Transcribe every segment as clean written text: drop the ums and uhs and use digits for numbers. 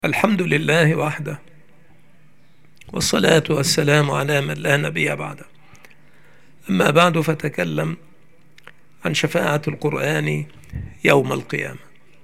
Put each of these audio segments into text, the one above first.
الحمد لله وحده، والصلاة والسلام على من لا نبي بعده. أما بعد، فتكلم عن شفاعة القرآن يوم القيامة.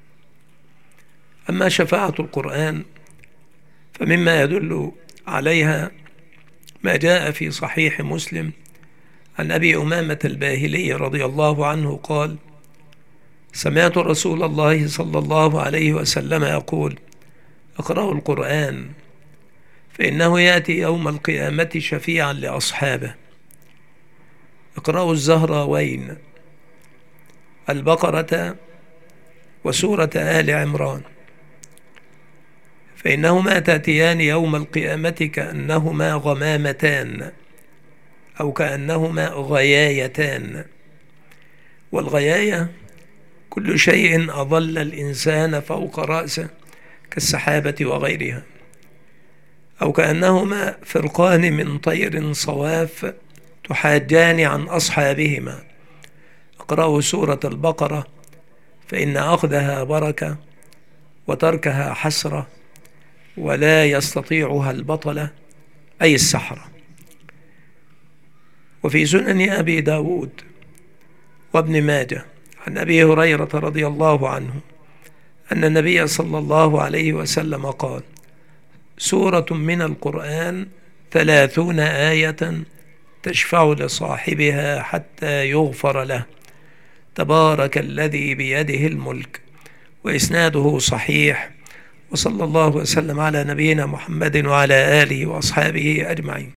أما شفاعة القرآن فمما يدل عليها ما جاء في صحيح مسلم عن أبي أمامة الباهلي رضي الله عنه قال: سمعت رسول الله صلى الله عليه وسلم يقول: اقرأوا القرآن فإنه يأتي يوم القيامة شفيعا لأصحابه. اقرأوا الزهراوين، البقرة وسورة آل عمران، فإنهما تأتيان يوم القيامة كأنهما غمامتان أو كأنهما غيايتان. والغياية كل شيء أظل الإنسان فوق رأسه كالسحابة وغيرها، أو كأنهما فرقان من طير صواف تحاجان عن أصحابهما. اقرأوا سورة البقرة فإن أخذها بركة وتركها حسرة، ولا يستطيعها البطلة أي السحرة. وفي سنن أبي داود وابن ماجه عن أبي هريرة رضي الله عنه أن النبي صلى الله عليه وسلم قال: سورة من القرآن 30 آية تشفع لصاحبها حتى يغفر له، تبارك الذي بيده الملك. وإسناده صحيح. وصلى الله وسلم على نبينا محمد وعلى آله وأصحابه أجمعين.